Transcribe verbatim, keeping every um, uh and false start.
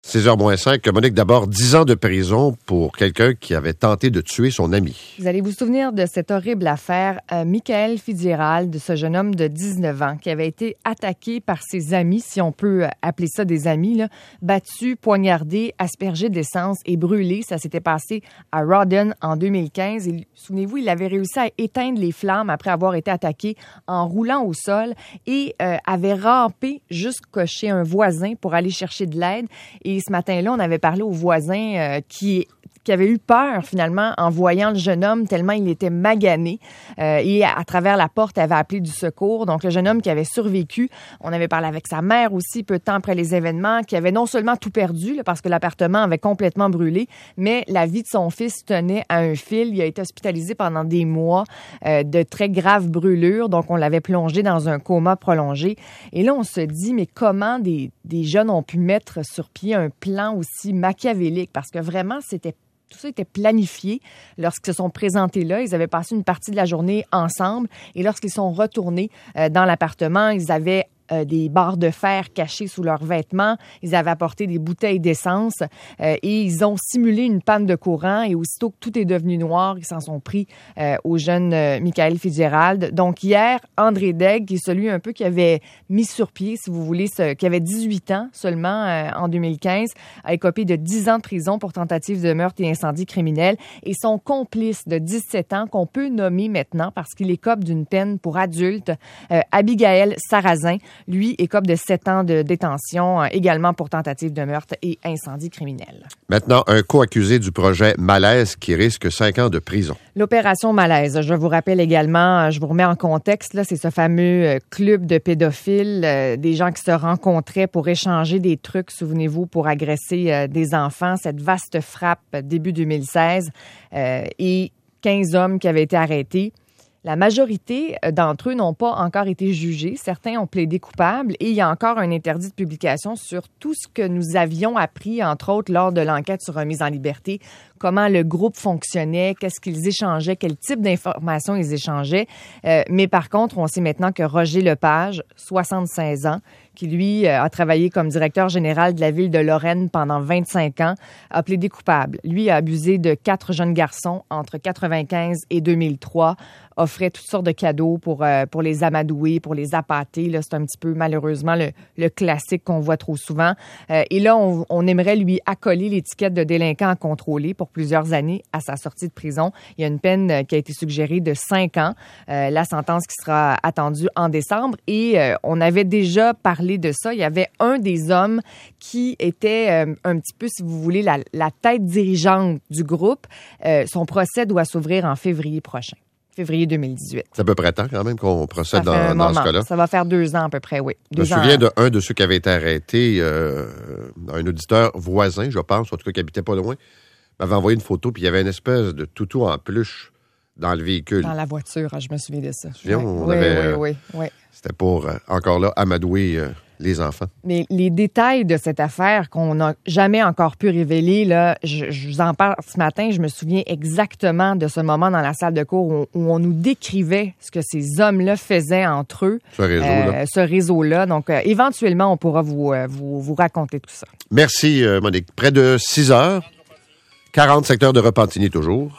six heures moins cinq. Monique, d'abord, dix ans de prison pour quelqu'un qui avait tenté de tuer son ami. Vous allez vous souvenir de cette horrible affaire, euh, Michael Fitzgerald, de ce jeune homme de dix-neuf ans qui avait été attaqué par ses amis, si on peut appeler ça des amis, là, battu, poignardé, aspergé d'essence et brûlé. Ça s'était passé à Rawdon en deux mille quinze. Et, souvenez-vous, il avait réussi à éteindre les flammes après avoir été attaqué en roulant au sol et euh, avait rampé jusqu'à chez un voisin pour aller chercher de l'aide. Et ce matin-là, on avait parlé au voisin euh, qui, qui avait eu peur, finalement, en voyant le jeune homme, tellement il était magané. Euh, et à, à travers la porte, avait appelé du secours. Donc, le jeune homme qui avait survécu, on avait parlé avec sa mère aussi, peu de temps après les événements, qui avait non seulement tout perdu, là, parce que l'appartement avait complètement brûlé, mais la vie de son fils tenait à un fil. Il a été hospitalisé pendant des mois euh, de très graves brûlures. Donc, on l'avait plongé dans un coma prolongé. Et là, on se dit, mais comment des, des jeunes ont pu mettre sur pied un plan aussi machiavélique? Parce que vraiment, c'était tout ça était planifié lorsqu'ils se sont présentés là. Ils avaient passé une partie de la journée ensemble et lorsqu'ils sont retournés euh, dans l'appartement, ils avaient euh, des barres de fer cachées sous leurs vêtements. Ils avaient apporté des bouteilles d'essence euh, et ils ont simulé une panne de courant. Et aussitôt que tout est devenu noir, ils s'en sont pris euh, au jeune euh, Michael Fitzgerald. Donc hier, André Daigle, qui est celui un peu qui avait mis sur pied, si vous voulez, ce, qui avait dix-huit ans seulement euh, en deux mille quinze, a écopé de dix ans de prison pour tentative de meurtre et incendie criminel. Et son complice de dix-sept ans, qu'on peut nommer maintenant parce qu'il écope d'une peine pour adulte, euh, Abigail Sarrazin, lui, écope de sept ans de détention, euh, également pour tentative de meurtre et incendie criminel. Maintenant, un co-accusé du projet Malaise qui risque cinq ans de prison. L'opération Malaise, je vous rappelle également, je vous remets en contexte, là, c'est ce fameux euh, club de pédophiles, euh, des gens qui se rencontraient pour échanger des trucs, souvenez-vous, pour agresser euh, des enfants. Cette vaste frappe euh, début deux mille seize euh, et quinze hommes qui avaient été arrêtés. La majorité d'entre eux n'ont pas encore été jugés. Certains ont plaidé coupables et il y a encore un interdit de publication sur tout ce que nous avions appris, entre autres, lors de l'enquête sur remise en liberté, comment le groupe fonctionnait, qu'est-ce qu'ils échangeaient, quel type d'informations ils échangeaient. Euh, mais par contre, on sait maintenant que Roger Lepage, soixante-seize ans, qui, lui, a travaillé comme directeur général de la ville de Lorraine pendant vingt-cinq ans, a plaidé coupable. Lui a abusé de quatre jeunes garçons entre quatre-vingt-quinze et deux mille trois, offrait toutes sortes de cadeaux pour, euh, pour les amadouer, pour les appâter. Là, c'est un petit peu, malheureusement, le, le classique qu'on voit trop souvent. Euh, et là, on, on aimerait lui accoler l'étiquette de délinquant à contrôler pour plusieurs années à sa sortie de prison. Il y a une peine qui a été suggérée de cinq ans, euh, la sentence qui sera attendue en décembre. Et euh, on avait déjà parlé de ça. Il y avait un des hommes qui était euh, un petit peu, si vous voulez, la, la tête dirigeante du groupe. Euh, son procès doit s'ouvrir en février prochain. Février deux mille dix-huit. C'est à peu près temps quand même qu'on procède dans, dans ce cas-là. Ça va faire deux ans à peu près, oui. Deux je me souviens d'un de ceux qui avait été arrêté, euh, un auditeur voisin, je pense, en tout cas qui habitait pas loin, m'avait envoyé une photo, puis il y avait une espèce de toutou en peluche dans le véhicule. Dans la voiture, je me souviens de ça. Tu te souviens, on oui, avait, oui, oui, oui. C'était pour, euh, encore là, amadouer euh, les enfants. Mais les détails de cette affaire qu'on n'a jamais encore pu révéler, là, je, je vous en parle ce matin, je me souviens exactement de ce moment dans la salle de cours où, où on nous décrivait ce que ces hommes-là faisaient entre eux. Ce réseau-là. Euh, ce réseau-là. Donc, euh, éventuellement, on pourra vous, euh, vous, vous raconter tout ça. Merci, euh, Monique. Près de six heures, quarante secteurs de Repentigny toujours.